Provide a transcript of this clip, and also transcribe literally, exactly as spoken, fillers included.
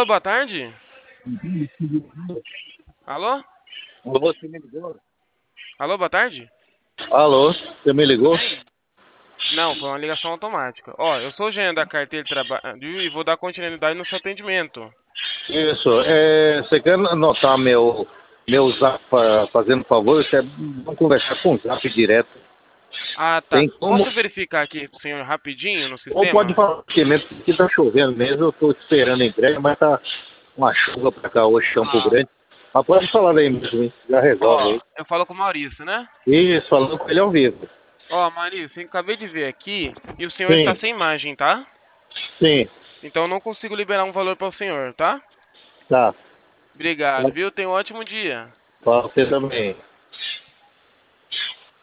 Alô, boa tarde? Alô? Alô, você me ligou? Alô, boa tarde? Alô, você me Tudo ligou? bem? Não, foi uma ligação automática. Ó, eu sou o Jean da carteira de trabalho e vou dar continuidade no seu atendimento. Isso, é, você quer anotar meu, meu zap fa- fazendo favor? Você, vamos conversar com o zap direto. Ah, tá. Tem como? Posso verificar aqui com o senhor rapidinho no Ou pode sistema? falar aqui mesmo, porque tá chovendo mesmo, eu tô esperando a entrega, mas tá uma chuva pra cá hoje, Campo Ah, Grande. Mas pode falar daí mesmo, hein? Já resolve ó, aí. eu falo com o Maurício, né? Isso, falando com ele ao vivo. Ó, Maurício, eu acabei de ver aqui e o senhor está Sim, sem imagem, tá? sim, Então eu não consigo liberar um valor para o senhor, tá? tá. Obrigado, viu? Tenha um ótimo dia. Fala você também.